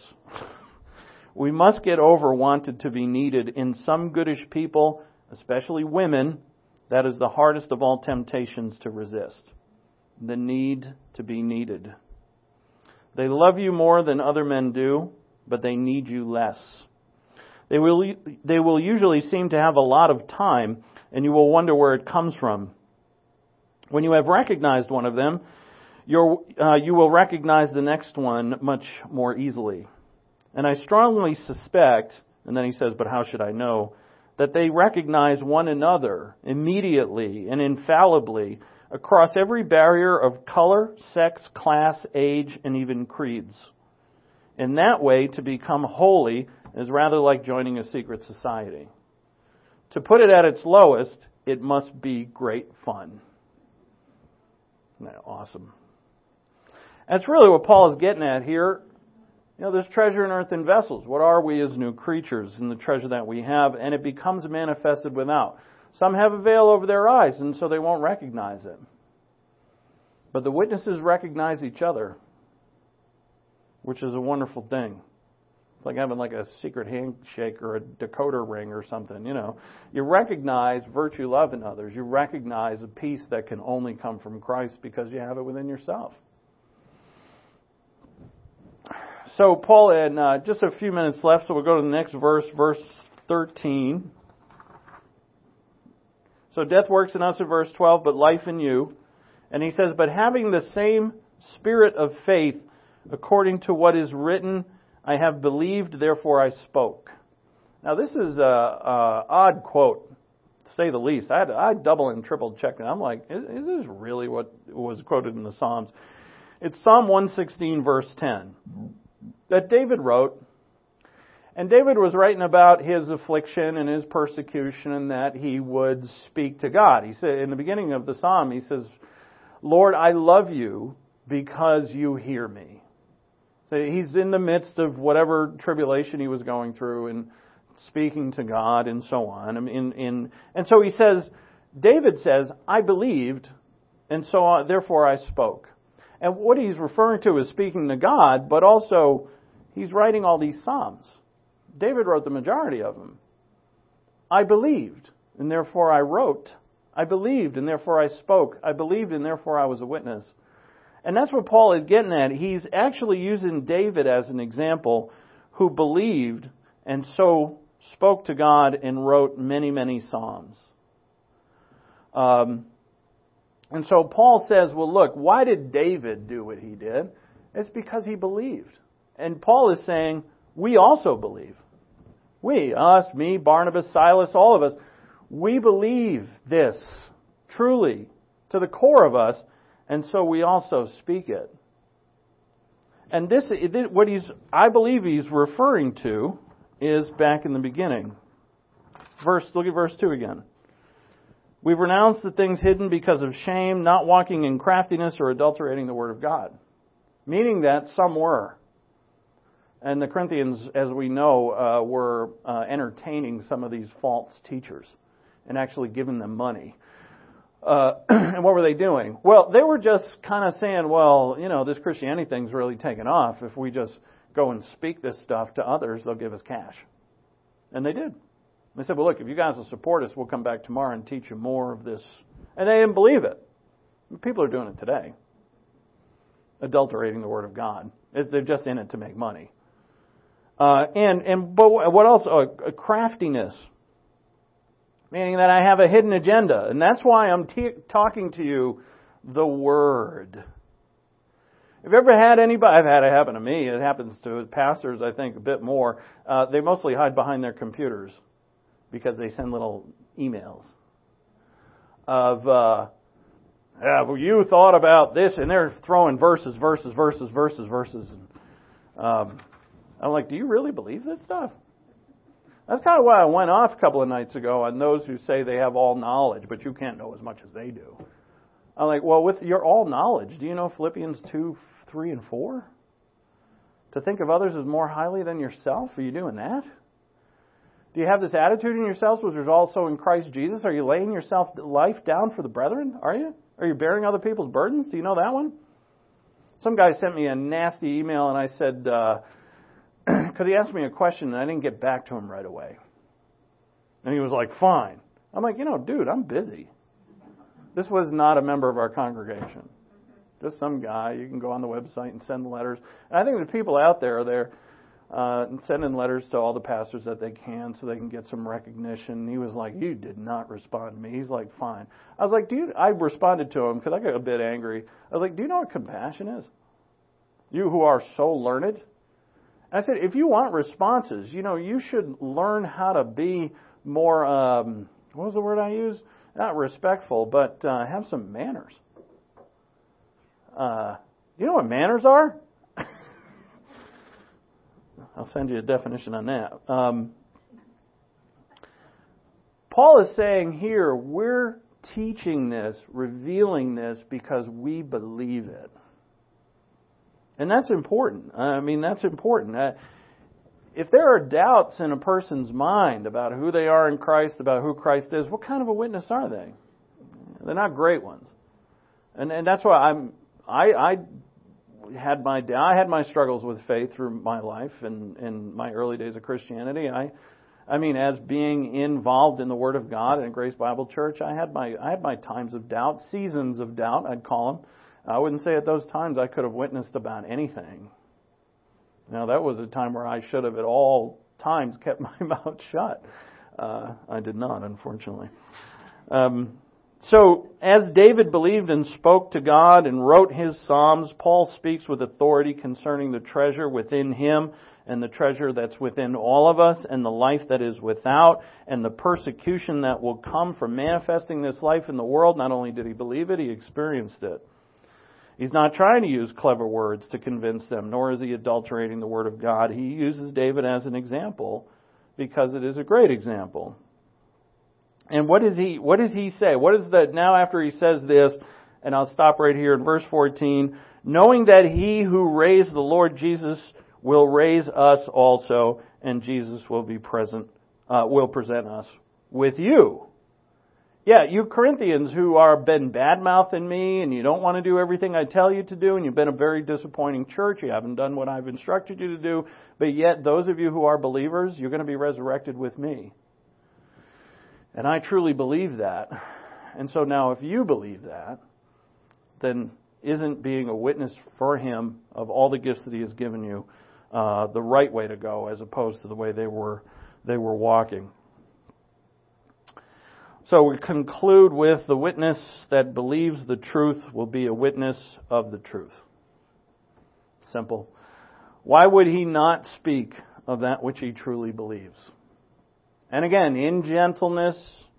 Speaker 1: We must get over wanted to be needed. In some goodish people, especially women, that is the hardest of all temptations to resist. The need to be needed. They love you more than other men do, but they need you less. They will usually seem to have a lot of time, and you will wonder where it comes from. When you have recognized one of them, you will recognize the next one much more easily. And I strongly suspect, and then he says, but how should I know, that they recognize one another immediately and infallibly across every barrier of color, sex, class, age, and even creeds. In that way, to become holy is rather like joining a secret society. To put it at its lowest, it must be great fun. Isn't that awesome? That's really what Paul is getting at here. You know, there's treasure in earthen vessels. What are we as new creatures in the treasure that we have? And it becomes manifested without. Some have a veil over their eyes, and so they won't recognize it. But the witnesses recognize each other, which is a wonderful thing. It's like having like a secret handshake or a decoder ring or something, you know. You recognize virtue, love in others. You recognize a peace that can only come from Christ because you have it within yourself. So Paul, and just a few minutes left, so we'll go to the next verse, verse 13. So death works in us in verse 12, but life in you. And he says, but having the same spirit of faith, according to what is written, I have believed, therefore I spoke. Now this is a odd quote, to say the least. I double and triple checked it. I'm like, is this really what was quoted in the Psalms? It's Psalm 116, verse 10, that David wrote. And David was writing about his affliction and his persecution and that he would speak to God. He said, in the beginning of the psalm, he says, Lord, I love you because you hear me. So he's in the midst of whatever tribulation he was going through and speaking to God and so on. And so he says, David says, I believed, and so on, therefore I spoke. And what he's referring to is speaking to God, but also he's writing all these psalms. David wrote the majority of them. I believed, and therefore I wrote. I believed, and therefore I spoke. I believed, and therefore I was a witness. And that's what Paul is getting at. He's actually using David as an example who believed and so spoke to God and wrote many, many psalms. And so Paul says, well, look, why did David do what he did? It's because he believed. And Paul is saying, we also believe. We, us, me, Barnabas, Silas, all of us, we believe this truly to the core of us, and so we also speak it. And this, what I believe he's referring to is back in the beginning. Look at verse 2 again. We've renounced the things hidden because of shame, not walking in craftiness or adulterating the word of God. Meaning that some were. And the Corinthians, as we know, were entertaining some of these false teachers and actually giving them money. And what were they doing? Well, they were just kind of saying, well, this Christianity thing's really taken off. If we just go and speak this stuff to others, they'll give us cash. And they did. They said, well, look, if you guys will support us, we'll come back tomorrow and teach you more of this. And they didn't believe it. People are doing it today. Adulterating the Word of God. They're just in it to make money. But what else? Craftiness. Meaning that I have a hidden agenda. And that's why I'm talking to you the Word. Have you ever had anybody? I've had it happen to me. It happens to pastors, I think, a bit more. They mostly hide behind their computers because they send little emails of, have you thought about this? And they're throwing verses. And, I'm like, do you really believe this stuff? That's kind of why I went off a couple of nights ago on those who say they have all knowledge, but you can't know as much as they do. I'm like, well, with your all knowledge, do you know Philippians 2, 3, and 4? To think of others as more highly than yourself? Are you doing that? Do you have this attitude in yourselves which is also in Christ Jesus? Are you laying yourself life down for the brethren? Are you? Are you bearing other people's burdens? Do you know that one? Some guy sent me a nasty email and I said, because he asked me a question and I didn't get back to him right away. And he was like, fine. I'm like, dude, I'm busy. This was not a member of our congregation. Just some guy. You can go on the website and send letters. And I think the people out there are there and sending letters to all the pastors that they can so they can get some recognition. And he was like, you did not respond to me. He's like, fine. I was like, dude, I responded to him because I got a bit angry. I was like, do you know what compassion is? You who are so learned. I said, if you want responses, you should learn how to be more, what was the word I used? Not respectful, but have some manners. You know what manners are? I'll send you a definition on that. Paul is saying here, we're teaching this, revealing this, because we believe it. And that's important. That's important. If there are doubts in a person's mind about who they are in Christ, about who Christ is, what kind of a witness are they? They're not great ones. And that's why I had my struggles with faith through my life and in my early days of Christianity. As being involved in the Word of God in Grace Bible Church, I had my times of doubt, seasons of doubt, I'd call them. I wouldn't say at those times I could have witnessed about anything. Now, that was a time where I should have at all times kept my mouth shut. I did not, unfortunately. So, as David believed and spoke to God and wrote his Psalms, Paul speaks with authority concerning the treasure within him and the treasure that's within all of us and the life that is without and the persecution that will come from manifesting this life in the world. Not only did he believe it, he experienced it. He's not trying to use clever words to convince them, nor is he adulterating the Word of God. He uses David as an example because it is a great example. And what does he say? What is that now after he says this, and I'll stop right here in verse 14, knowing that he who raised the Lord Jesus will raise us also, and Jesus will present us with you. Yeah, you Corinthians who are been bad-mouthing me, and you don't want to do everything I tell you to do, and you've been a very disappointing church, you haven't done what I've instructed you to do, but yet those of you who are believers, you're going to be resurrected with me. And I truly believe that. And so now if you believe that, then isn't being a witness for Him of all the gifts that He has given you the right way to go as opposed to the way they were walking? So we conclude with the witness that believes the truth will be a witness of the truth. Simple. Why would he not speak of that which he truly believes? And again, in gentleness,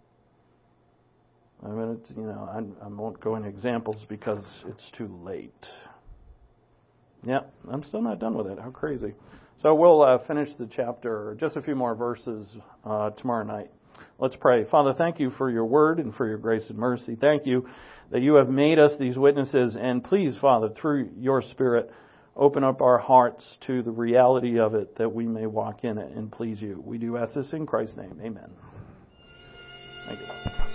Speaker 1: I won't go into examples because it's too late. Yep, I'm still not done with it. How crazy. So we'll finish the chapter, just a few more verses tomorrow night. Let's pray. Father, thank you for your word and for your grace and mercy. Thank you that you have made us these witnesses. And please, Father, through your Spirit, open up our hearts to the reality of it that we may walk in it and please you. We do ask this in Christ's name. Amen. Thank you.